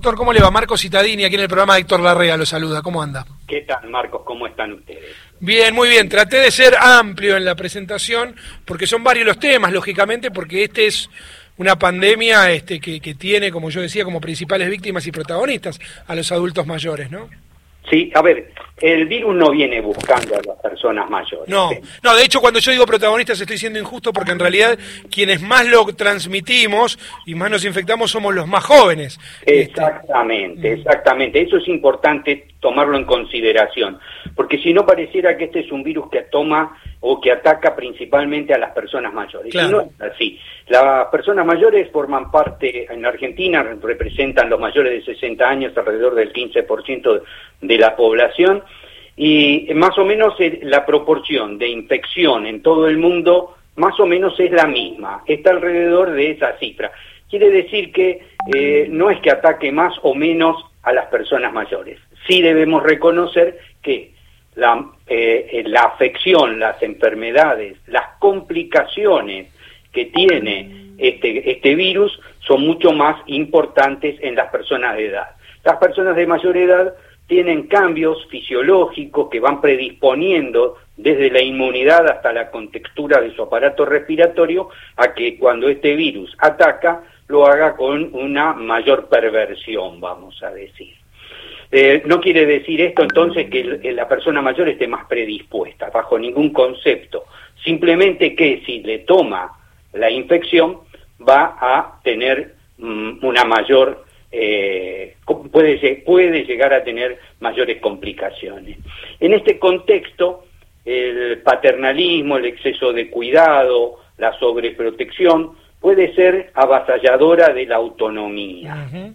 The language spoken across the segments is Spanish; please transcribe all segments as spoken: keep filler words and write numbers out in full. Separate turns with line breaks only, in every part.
Doctor, ¿cómo le va? Marcos Cittadini, aquí en el programa de Héctor Larrea, lo saluda. ¿Cómo anda?
¿Qué tal, Marcos? ¿Cómo están ustedes?
Bien, muy bien. Traté de ser amplio en la presentación, porque son varios los temas, lógicamente, porque este es una pandemia este, que, que tiene, como yo decía, como principales víctimas y protagonistas a los adultos mayores, ¿no?
Sí, a ver, el virus no viene buscando a las personas mayores.
No,
¿sí?
no, de hecho cuando yo digo protagonistas estoy siendo injusto porque en realidad quienes más lo transmitimos y más nos infectamos somos los más jóvenes.
Exactamente, este... exactamente. Eso es importante tomarlo en consideración, porque si no pareciera que este es un virus que toma o que ataca principalmente a las personas mayores.
Claro.
Y no es así. Las personas mayores forman parte, en Argentina representan los mayores de sesenta años, alrededor del quince por ciento de la población, y más o menos la proporción de infección en todo el mundo más o menos es la misma, está alrededor de esa cifra. Quiere decir que eh, no es que ataque más o menos a las personas mayores. Sí debemos reconocer que la, eh, la afección, las enfermedades, las complicaciones que tiene este, este virus son mucho más importantes en las personas de edad. Las personas de mayor edad tienen cambios fisiológicos que van predisponiendo desde la inmunidad hasta la contextura de su aparato respiratorio a que cuando este virus ataca lo haga con una mayor perversión, vamos a decir. Eh, no quiere decir esto entonces que el, la persona mayor esté más predispuesta, bajo ningún concepto. Simplemente que si le toma la infección va a tener mm, una mayor, eh, puede, puede llegar a tener mayores complicaciones. En este contexto, el paternalismo, el exceso de cuidado, la sobreprotección puede ser avasalladora de la autonomía. Uh-huh.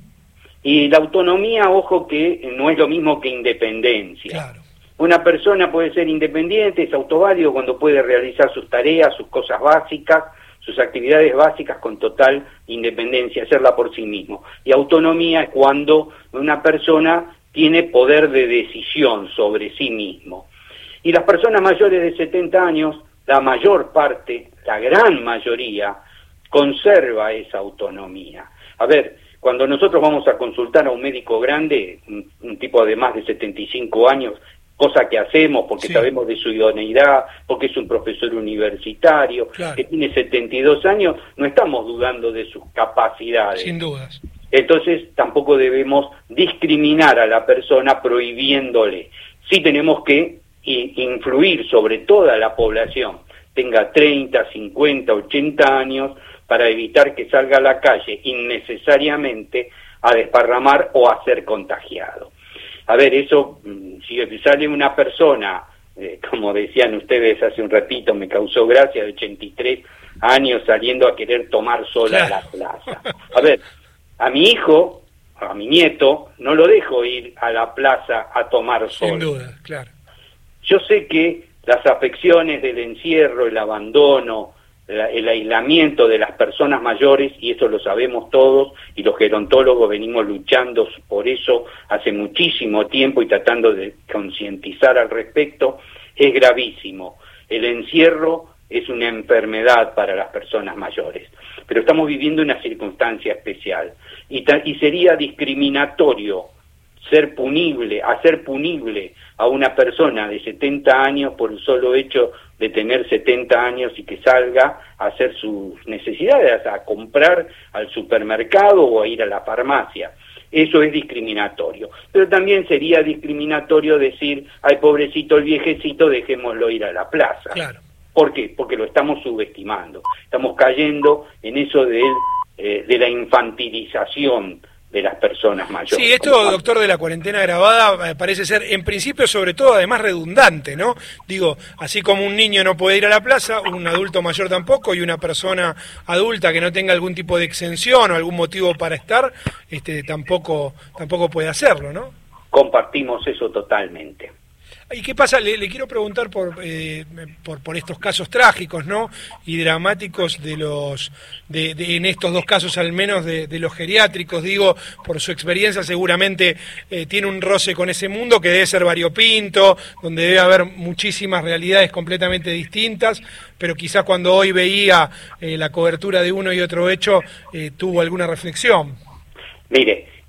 Y la autonomía, ojo, que no es lo mismo que independencia. Claro. Una persona puede ser independiente, es autoválido cuando puede realizar sus tareas, sus cosas básicas, sus actividades básicas con total independencia, hacerla por sí mismo. Y autonomía es cuando una persona tiene poder de decisión sobre sí mismo. Y las personas mayores de setenta años, la mayor parte, la gran mayoría, conserva esa autonomía. A ver, cuando nosotros vamos a consultar a un médico grande, un, un tipo de más de setenta y cinco años, cosa que hacemos porque sí. sabemos de su idoneidad, porque es un profesor universitario, claro. que tiene setenta y dos años, no estamos dudando de sus capacidades.
Sin dudas.
Entonces tampoco debemos discriminar a la persona prohibiéndole. Sí tenemos que influir sobre toda la población, tenga treinta, cincuenta, ochenta años, para evitar que salga a la calle innecesariamente a desparramar o a ser contagiado. A ver, eso, si sale una persona, eh, como decían ustedes hace un ratito, me causó gracia, de ochenta y tres años saliendo a querer tomar sola la plaza. A ver, a mi hijo, a mi nieto, no lo dejo ir a la plaza a tomar sol.
Sin duda, claro.
Yo sé que las afecciones del encierro, el abandono, el aislamiento de las personas mayores, y eso lo sabemos todos, y los gerontólogos venimos luchando por eso hace muchísimo tiempo y tratando de concientizar al respecto, es gravísimo. El encierro es una enfermedad para las personas mayores, pero estamos viviendo una circunstancia especial, y, y sería discriminatorio ser punible, hacer punible a una persona de setenta años por el solo hecho de tener setenta años y que salga a hacer sus necesidades, a comprar al supermercado o a ir a la farmacia. Eso es discriminatorio. Pero también sería discriminatorio decir, ay, pobrecito el viejecito, dejémoslo ir a la plaza.
Claro.
¿Por qué? Porque lo estamos subestimando. Estamos cayendo en eso de, eh, de la infantilización de las personas mayores.
Sí, esto, doctor, de la cuarentena agravada parece ser, en principio, sobre todo, además redundante, ¿no? Digo, así como un niño no puede ir a la plaza, un adulto mayor tampoco, y una persona adulta que no tenga algún tipo de exención o algún motivo para estar, este, tampoco, tampoco puede hacerlo, ¿no?
Compartimos eso totalmente.
¿Y qué pasa? Le, le quiero preguntar por, eh, por por estos casos trágicos, ¿no? Y dramáticos de los de, de en estos dos casos al menos de, de los geriátricos, digo, por su experiencia seguramente eh, tiene un roce con ese mundo que debe ser variopinto, donde debe haber muchísimas realidades completamente distintas, pero quizás cuando hoy veía eh, la cobertura de uno y otro hecho eh, tuvo alguna reflexión.
Mire,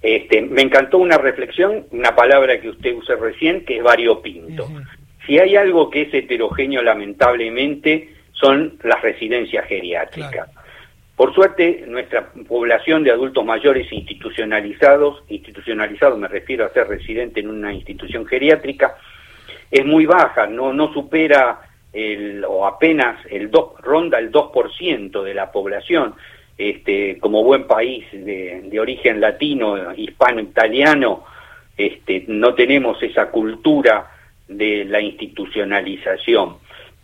Este, me encantó una reflexión, una palabra que usted usó recién, que es variopinto. Uh-huh. Si hay algo que es heterogéneo, lamentablemente, son las residencias geriátricas. Claro. Por suerte, nuestra población de adultos mayores institucionalizados, institucionalizados me refiero a ser residente en una institución geriátrica, es muy baja, no, no supera el, o apenas el dos, ronda el dos por ciento de la población. Este, como buen país de, de origen latino, hispano-italiano, este, no tenemos esa cultura de la institucionalización,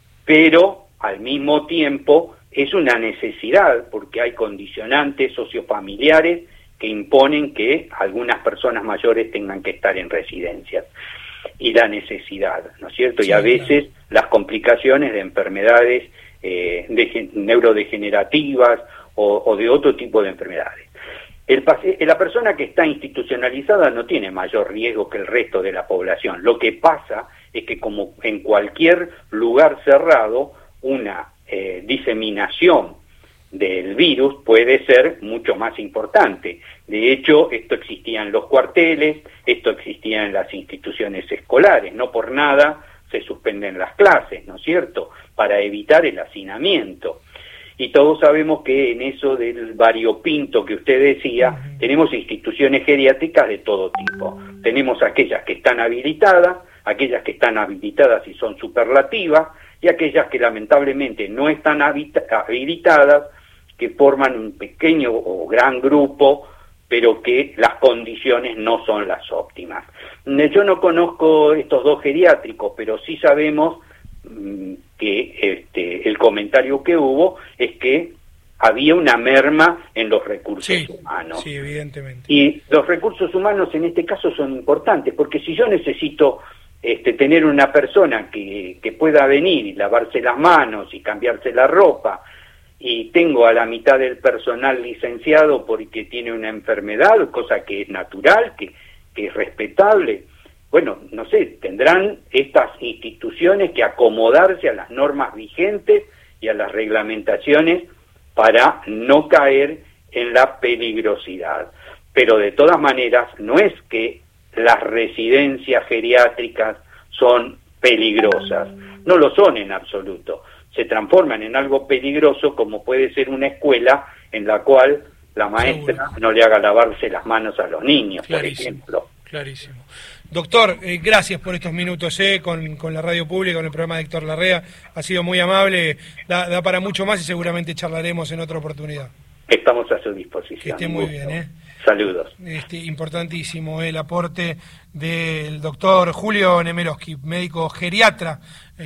pero al mismo tiempo es una necesidad porque hay condicionantes sociofamiliares que imponen que algunas personas mayores tengan que estar en residencias, y la necesidad, ¿no es cierto? Sí, y a veces claro. las complicaciones de enfermedades eh, de, neurodegenerativas o, o de otro tipo de enfermedades. El, la persona que está institucionalizada no tiene mayor riesgo que el resto de la población. Lo que pasa es que, como en cualquier lugar cerrado, una eh, diseminación del virus puede ser mucho más importante. De hecho, esto existía en los cuarteles, esto existía en las instituciones escolares, no por nada se suspenden las clases, ¿no es cierto?, para evitar el hacinamiento. Y todos sabemos que en eso del variopinto que usted decía, uh-huh. tenemos instituciones geriátricas de todo tipo. Tenemos aquellas que están habilitadas, aquellas que están habilitadas y son superlativas, y aquellas que lamentablemente no están habilitadas, que forman un pequeño o gran grupo, pero que las condiciones no son las óptimas. Yo no conozco estos dos geriátricos, pero sí sabemos mmm, que este, el comentario que hubo es que había una merma en los recursos sí, humanos.
Sí, evidentemente.
Y los recursos humanos en este caso son importantes, porque si yo necesito este, tener una persona que, que pueda venir y lavarse las manos y cambiarse la ropa, y tengo a la mitad del personal licenciado porque tiene una enfermedad, cosa que es natural, que, que es respetable, bueno, no sé, tendrán estas instituciones que acomodarse a las normas vigentes y a las reglamentaciones para no caer en la peligrosidad. Pero de todas maneras, no es que las residencias geriátricas son peligrosas, no lo son en absoluto. Se transforman en algo peligroso, como puede ser una escuela en la cual la maestra no le haga lavarse las manos a los niños, clarísimo, por ejemplo.
Clarísimo. Doctor, eh, gracias por estos minutos eh, con, con la radio pública, con el programa de Héctor Larrea. Ha sido muy amable, da, da para mucho más y seguramente charlaremos en otra oportunidad.
Estamos a su disposición.
Que esté muy bien. ¿eh?
Saludos.
Este, importantísimo el aporte del doctor Julio Nemerovsky, médico geriatra.